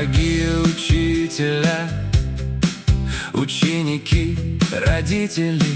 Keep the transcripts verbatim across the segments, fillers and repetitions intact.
Дорогие учителя, ученики, родители,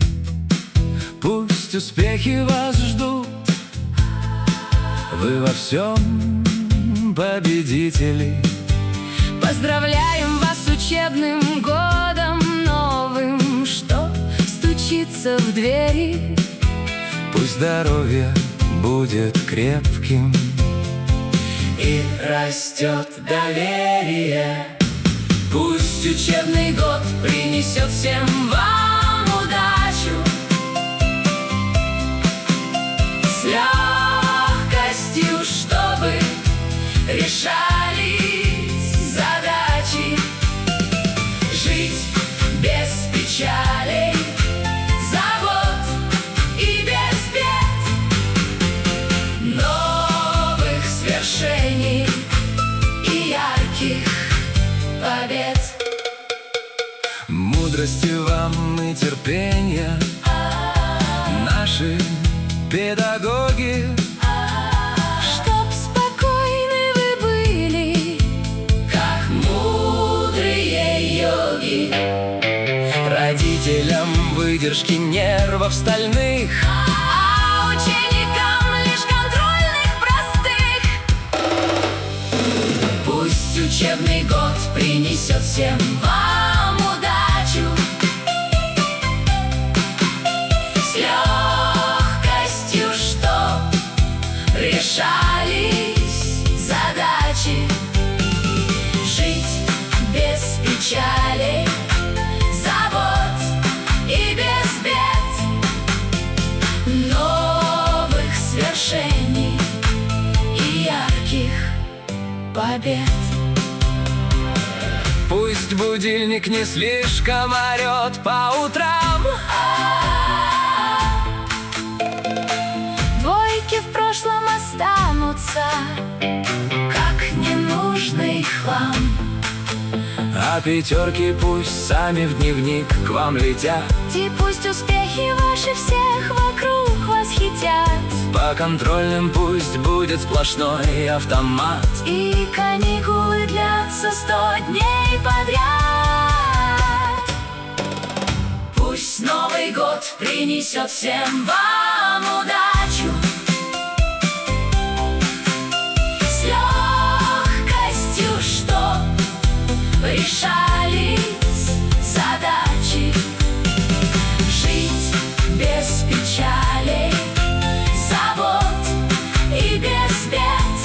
пусть успехи вас ждут, вы во всем победители. Поздравляем вас с учебным годом новым, что стучится в двери. Пусть здоровье будет крепким и растет доверие. Пусть учебный год принесет всем вам удачу, с легкостью, чтобы решались задачи, жить без печалей, забот и без бед, новых свершений и ярких побед. Мудрости вам и терпения наши педагоги, Чтоб спокойны вы были, как мудрые йоги. Родителям выдержки нервов стальных, а ученикам лишь контрольных простых. Пусть учебный год принесет всем вам удачу, с легкостью, чтоб решались задачи, жить без печалей, забот и без бед, новых свершений и ярких побед. пусть будильник не слишком орет по утрам, Двойки в прошлом останутся, как ненужный хлам. а пятерки пусть сами в дневник к вам летят. И пусть успехи ваши всех вокруг восхитят, По контрольным пусть будет сплошной автомат. и каникулы длятся сто дней подряд. Пусть Новый год принесет всем вам удачу, с легкостью, чтоб решались задачи, жить без печалей, забот и без бед,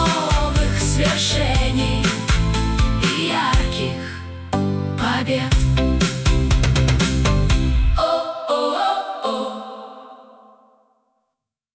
новых свершений и ярких побед.